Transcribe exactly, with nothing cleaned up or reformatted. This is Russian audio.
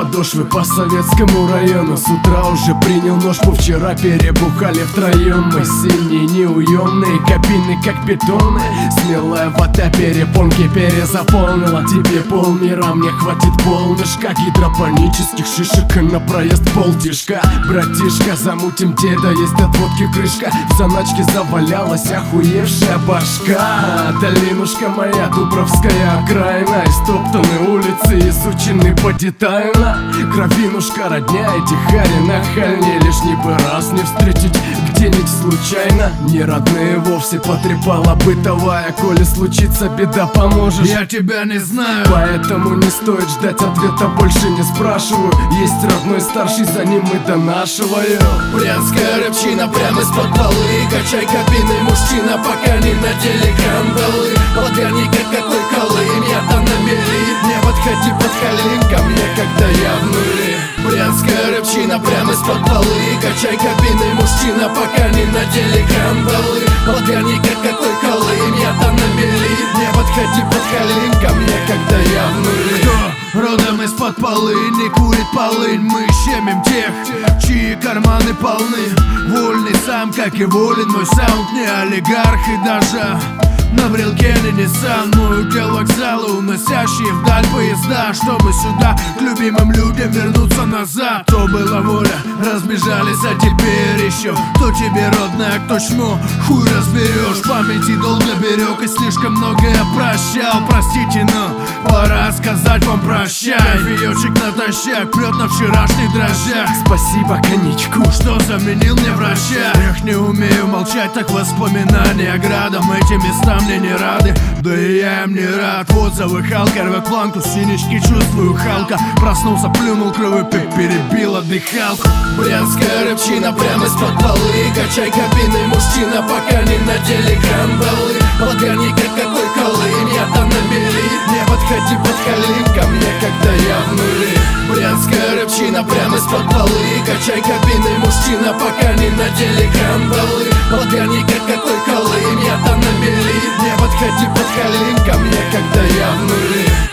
подошвы по советскому району. С утра уже принял нож, по вчера перебухали втроем. Мы сильные, неуемные, кабины как бетонные. Смелая вода перепонки перезаполнила. Тебе полмира, мне хватит полмешка гидропонических шишек и на проезд полтишка. Братишка, замутим деда, есть от водки крышка. В заначке завалялась охуевшая башка. Долинушка моя, Дубровская окраина. Истоптаны улицы, изучены подетально. Кровинушка родня, эти хари нахальнее. Лишний бы раз не встретить где-нибудь случайно. Не родные вовсе, потрепала бытовая. Коли случится беда, поможешь. Я тебя не знаю, поэтому не стоит ждать ответа, больше не спрашиваю. Есть родной старший, за ним и донашиваю. Брянская рыбчина прямо из-под полы. Качай кабины, мужчина, пока не надели кандалы. Подгони, как какой колым, я там на мели. Не подходи под халим ко мне, когда я в нуле. Брянская рыбчина прямо из-под полы. Качай кабины, мужчина, пока не надели кандалы. Подгони, как какой колым, я там на мели. Не подходи под халим ко мне, когда я в нуле. Кто родом из-под полы, не курит полынь. Мы щемим тех, чьи карманы полны. Вольный сам, как и волен мой саунд. Не олигарх и даже на брелке не Ниссан. Мой удел вокзалы, уносящие вдаль поезда, чтобы сюда к любимым людям вернуться назад. То была воля, разбежались, а теперь еще кто тебе родная, кто чмо, хуй разберешь. Памяти долго берег и слишком многое прощал. Простите, но пора сказать вам прощай. Кофеечек натощак, прет на вчерашних дрожжах. Спасибо коньячку, что заменил мне врача. Эх, не умею молчать, так воспоминания градом. Эти места мне не рады, да и я им не рад. Отзывы Халка, рвет планку, синички чувствую Халка. Проснулся, плюнул кровью, перебила дыхалку. Брянская рыбчина прямо из-под полы. Качай кабины, мужчина, пока не надели кандалы. Подгони, как какой колым, я там на мели. Не подходи под халим ко мне, когда я в нуле. Брянская рыбчина прямо из-под полы. Качай кабины, мужчина, пока не надели кандалы. Подгони, как какой колым, я там на мели. Не подходи под халим ко мне, когда я в нуле.